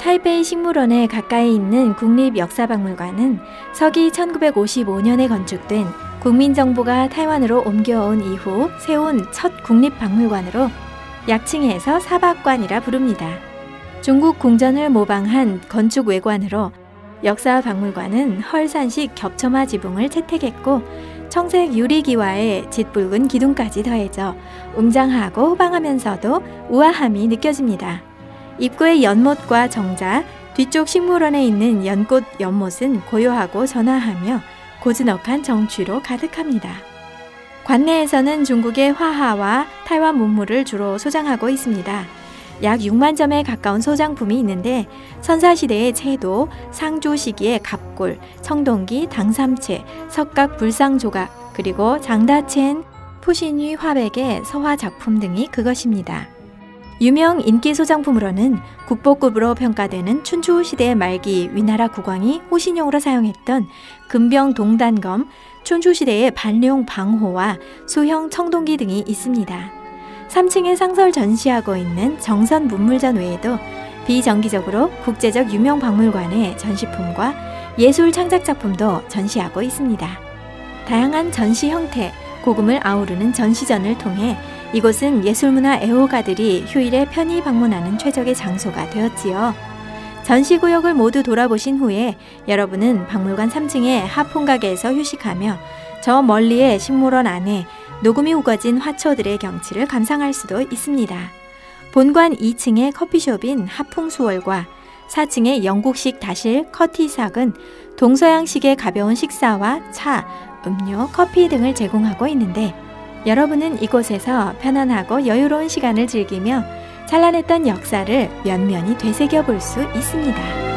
타이베이 식물원에 가까이 있는 국립역사박물관은 서기 1955년에 건축된 국민정부가 타이완으로 옮겨온 이후 세운 첫 국립박물관으로 약칭해서 사박관이라 부릅니다. 중국 궁전을 모방한 건축 외관으로 역사박물관은 헐산식 겹쳐마 지붕을 채택했고 청색 유리기와에 짙붉은 기둥까지 더해져 웅장하고 호방하면서도 우아함이 느껴집니다. 입구의 연못과 정자, 뒤쪽 식물원에 있는 연꽃 연못은 고요하고 전화하며 고즈넉한 정취로 가득합니다. 관내에서는 중국의 화하와 타이완 문물을 주로 소장하고 있습니다. 약 6만 점에 가까운 소장품이 있는데 선사시대의 채도, 상조 시기의 갑골, 청동기, 당삼채, 석각 불상조각, 그리고 장다첸, 푸신위 화백의 서화 작품 등이 그것입니다. 유명 인기 소장품으로는 국보급으로 평가되는 춘추 시대 말기 위나라 국왕이 호신용으로 사용했던 금병 동단검, 춘추 시대의 반룡 방호와 수형 청동기 등이 있습니다. 3층에 상설 전시하고 있는 정선 문물전 외에도 비정기적으로 국제적 유명 박물관의 전시품과 예술 창작 작품도 전시하고 있습니다. 다양한 전시 형태, 고금을 아우르는 전시전을 통해 이곳은 예술문화 애호가들이 휴일에 편히 방문하는 최적의 장소가 되었지요. 전시구역을 모두 돌아보신 후에 여러분은 박물관 3층의 하풍가게에서 휴식하며 저 멀리의 식물원 안에 녹음이 우거진 화초들의 경치를 감상할 수도 있습니다. 본관 2층의 커피숍인 하풍수월과 4층의 영국식 다실 커티삭은 동서양식의 가벼운 식사와 차, 음료, 커피 등을 제공하고 있는데 여러분은 이곳에서 편안하고 여유로운 시간을 즐기며 찬란했던 역사를 면면히 되새겨 볼 수 있습니다.